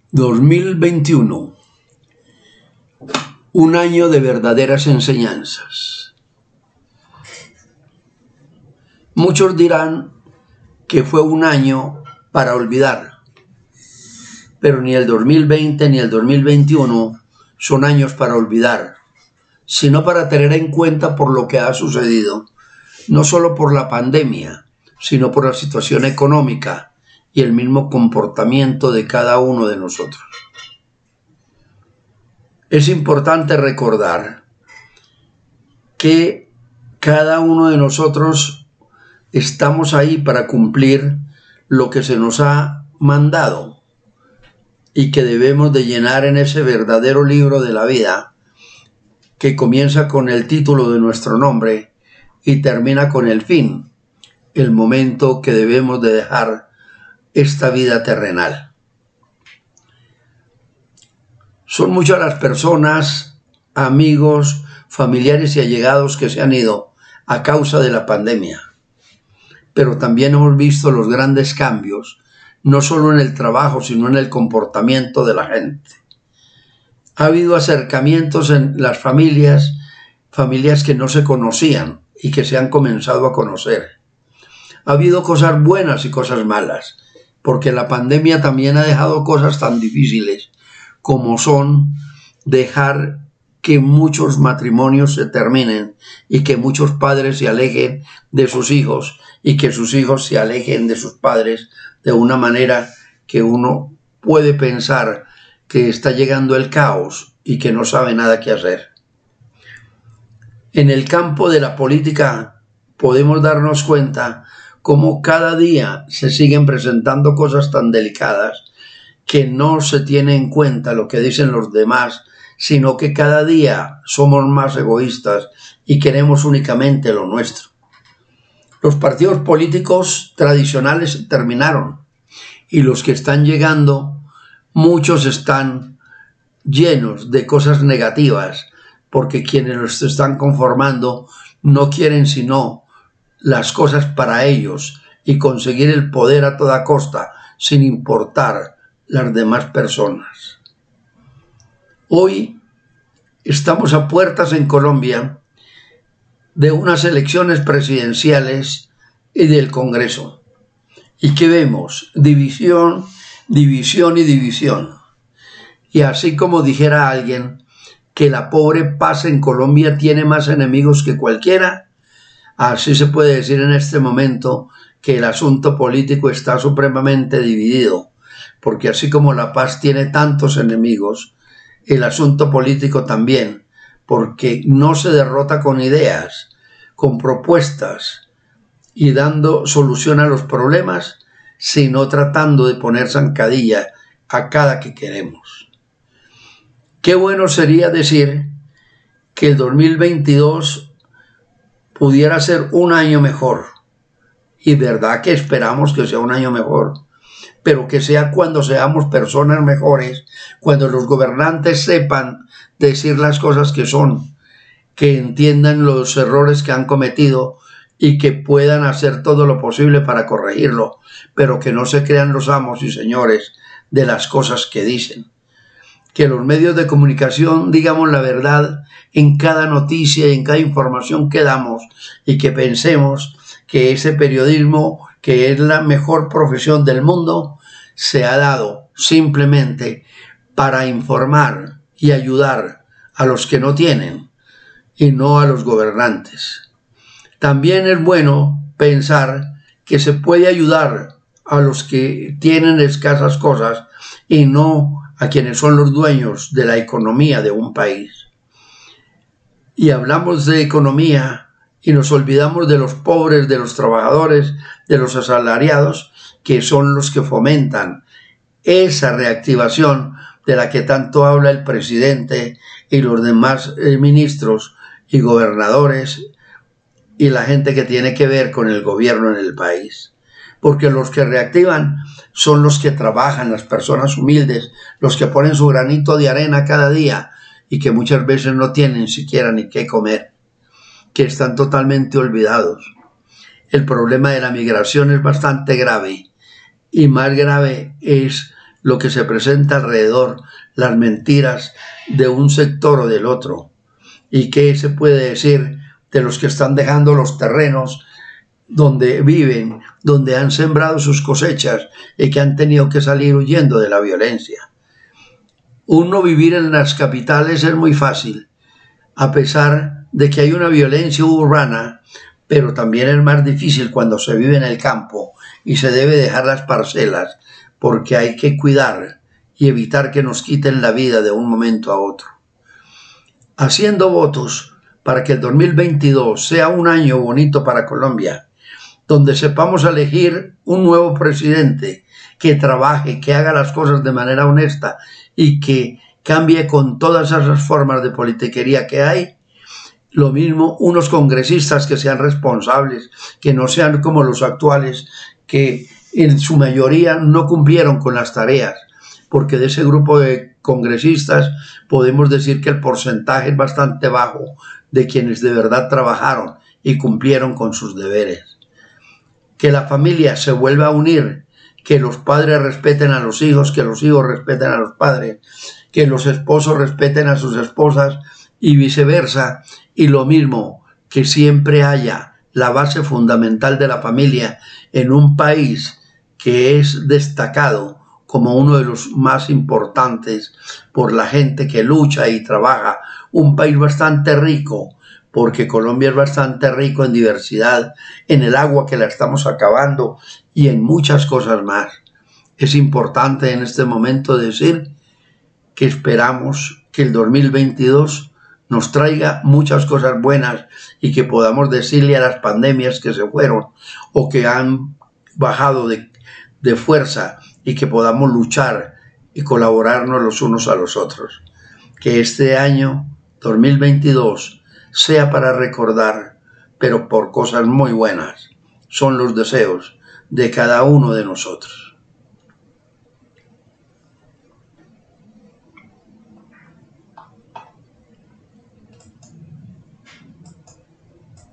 2021, un año de verdaderas enseñanzas. Muchos dirán que fue un año para olvidar, pero ni el 2020 ni el 2021 son años para olvidar, sino para tener en cuenta por lo que ha sucedido, no solo por la pandemia, sino por la situación económica y el mismo comportamiento de cada uno de nosotros. Es importante recordar que cada uno de nosotros estamos ahí para cumplir lo que se nos ha mandado y que debemos de llenar en ese verdadero libro de la vida que comienza con el título de nuestro nombre y termina con el fin, el momento que debemos de dejar esta vida terrenal. Son muchas las personas, amigos, familiares y allegados que se han ido a causa de la pandemia, pero también hemos visto los grandes cambios, no solo en el trabajo, sino en el comportamiento de la gente. Ha habido acercamientos en las familias que no se conocían y que se han comenzado a conocer. Ha habido cosas buenas y cosas malas, porque la pandemia también ha dejado cosas tan difíciles como son dejar que muchos matrimonios se terminen y que muchos padres se alejen de sus hijos y que sus hijos se alejen de sus padres de una manera que uno puede pensar que está llegando el caos y que no sabe nada qué hacer. En el campo de la política podemos darnos cuenta cómo cada día se siguen presentando cosas tan delicadas que no se tiene en cuenta lo que dicen los demás, sino que cada día somos más egoístas y queremos únicamente lo nuestro. Los partidos políticos tradicionales terminaron y los que están llegando, muchos están llenos de cosas negativas porque quienes los están conformando no quieren sino las cosas para ellos y conseguir el poder a toda costa sin importar las demás personas. Hoy estamos a puertas en Colombia de unas elecciones presidenciales y del Congreso. ¿Y qué vemos? División, división y división. Y así como dijera alguien que la pobre paz en Colombia tiene más enemigos que cualquiera, así se puede decir en este momento que el asunto político está supremamente dividido, porque así como la paz tiene tantos enemigos, el asunto político también, porque no se derrota con ideas, con propuestas y dando solución a los problemas, sino tratando de poner zancadilla a cada que queremos. Qué bueno sería decir que el 2022 pudiera ser un año mejor, y verdad que esperamos que sea un año mejor, pero que sea cuando seamos personas mejores, cuando los gobernantes sepan decir las cosas que son, que entiendan los errores que han cometido y que puedan hacer todo lo posible para corregirlo, pero que no se crean los amos y señores de las cosas que dicen. Que los medios de comunicación digamos la verdad en cada noticia y en cada información que damos y que pensemos que ese periodismo, que es la mejor profesión del mundo, se ha dado simplemente para informar y ayudar a los que no tienen y no a los gobernantes. También es bueno pensar que se puede ayudar a los que tienen escasas cosas y no a quienes son los dueños de la economía de un país. Y hablamos de economía y nos olvidamos de los pobres, de los trabajadores, de los asalariados, que son los que fomentan esa reactivación de la que tanto habla el presidente y los demás ministros y gobernadores y la gente que tiene que ver con el gobierno en el país. Porque los que reactivan son los que trabajan, las personas humildes, los que ponen su granito de arena cada día y que muchas veces no tienen siquiera ni qué comer, que están totalmente olvidados. El problema de la migración es bastante grave y más grave es lo que se presenta alrededor, las mentiras de un sector o del otro. ¿Y qué se puede decir de los que están dejando los terrenos donde viven, donde han sembrado sus cosechas y que han tenido que salir huyendo de la violencia? Uno vivir en las capitales es muy fácil, a pesar de que hay una violencia urbana, pero también es más difícil cuando se vive en el campo y se debe dejar las parcelas, porque hay que cuidar y evitar que nos quiten la vida de un momento a otro. Haciendo votos para que el 2022 sea un año bonito para Colombia, donde sepamos elegir un nuevo presidente que trabaje, que haga las cosas de manera honesta y que cambie con todas esas formas de politiquería que hay. Lo mismo unos congresistas que sean responsables, que no sean como los actuales, que en su mayoría no cumplieron con las tareas, porque de ese grupo de congresistas podemos decir que el porcentaje es bastante bajo de quienes de verdad trabajaron y cumplieron con sus deberes. Que la familia se vuelva a unir, que los padres respeten a los hijos, que los hijos respeten a los padres, que los esposos respeten a sus esposas y viceversa, y lo mismo, que siempre haya la base fundamental de la familia en un país que es destacado como uno de los más importantes por la gente que lucha y trabaja, un país bastante rico, porque Colombia es bastante rico en diversidad, en el agua que la estamos acabando y en muchas cosas más. Es importante en este momento decir que esperamos que el 2022 nos traiga muchas cosas buenas y que podamos decirle a las pandemias que se fueron o que han bajado de fuerza y que podamos luchar y colaborarnos los unos a los otros. Que este año 2022 sea para recordar, pero por cosas muy buenas. Son los deseos de cada uno de nosotros.